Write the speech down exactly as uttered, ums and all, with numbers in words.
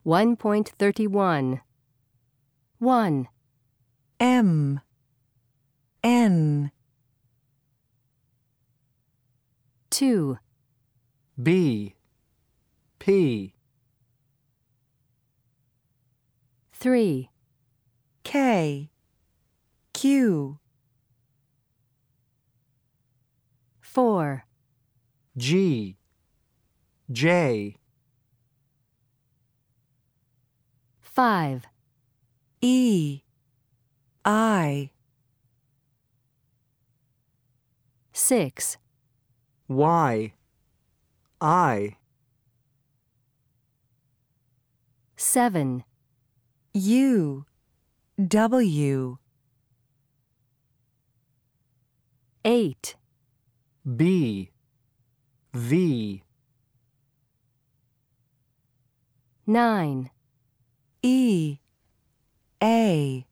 one point three one. one. M, N. two. B, P. three. K, Q. four. G, J. five. E, I. six. Y, I. seven. U, W. eight. B, V. nine. E, A.